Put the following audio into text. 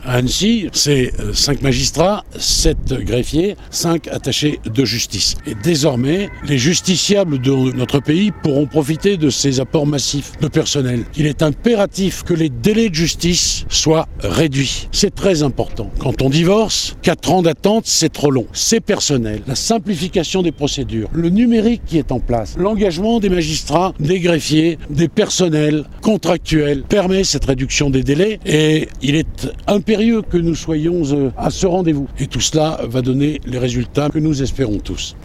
À Annecy, c'est 5 magistrats, 7 greffiers, 5 attachés de justice. Et désormais, les justiciables de notre pays pourront profiter de ces apports massifs de personnel. Il est impératif que les délais de justice soient réduits. C'est très important. Quand on divorce, 4 ans d'attente, c'est trop long. C'est personnel. La simplification des procédures, le numérique qui est en place, l'engagement des magistrats, des greffiers, des personnels contractuels permet cette réduction des délais et il est impérieux que nous soyons à ce rendez-vous. Et tout cela va donner les résultats que nous espérons tous.